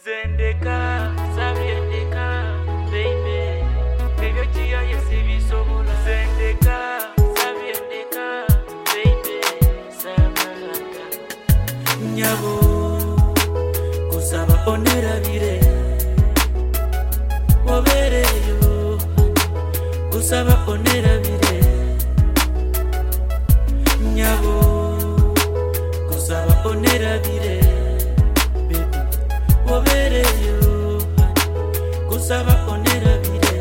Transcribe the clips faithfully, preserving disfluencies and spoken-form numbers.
Zendeka, sabiendeka, baby. Baby, chia yesibi sobola. Zendeka, sabiendeka, baby. Sabalanda. Nyabo, kusaba onera bire. Obere yo, kusaba onera bire. Nyabo, kusaba onera bire. Obere yo, kusaba onera bire.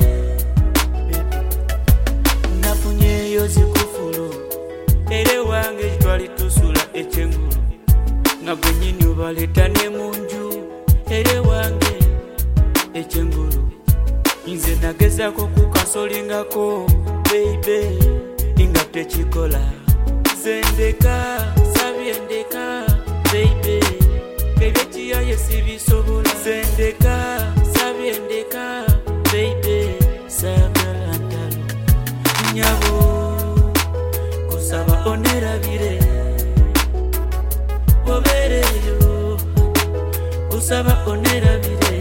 Nafunye yo zikufulu, ere wange jitwali tusula echengulu. Nagwe nyini ubaletane munju, ere wange echengulu. Inze nagezako kukasolingako, baby, ingate chikola. Zendeka, sabiendeka, baby. Baby, chia yesibi sobola. Zendeka, sabiendeka, baby, sabalanda. Nyabo, kusaba onera bire. Obere yo, kusaba onera bire.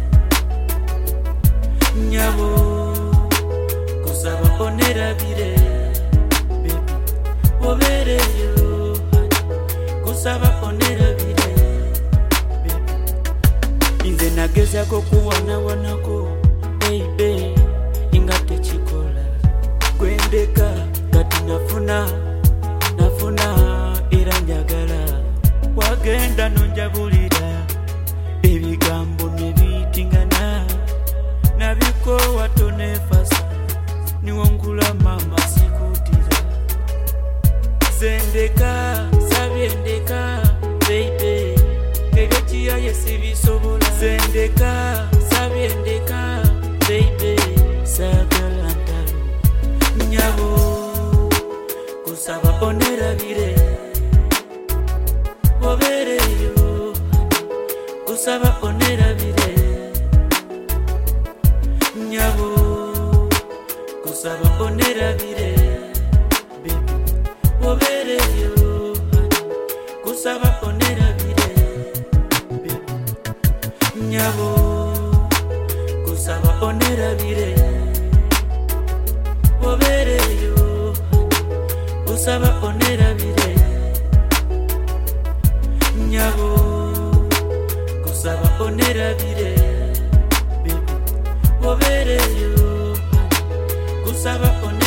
Nyabo, kusaba onera bire. Baby, obere yo, kusaba onera bire. Inze nagezako kuwana wanako, baby, ingate chikola. Kwendeka, kati nafuna, nafuna, iranjagala. Wagenda nonjabulira, ebigambo nebitingana. Nabiko watone fasa, niwongula mama sikutira. Zendeka, sabiendeka, baby. Baby, chia yesibi sobola. Zendeka, sabiendeka, baby, sabalanda. Nyabo, kusaba onera bire. Obere yo, kusaba onera bire. Nyabo, kusaba onera bire. Baby, obere yo, kusaba onera bire. Nyabo, kusaba onera bire. Obere yo, kusaba onera bire. Nyabo, kusaba onera bire. Baby, obere yo, kusaba onera bire.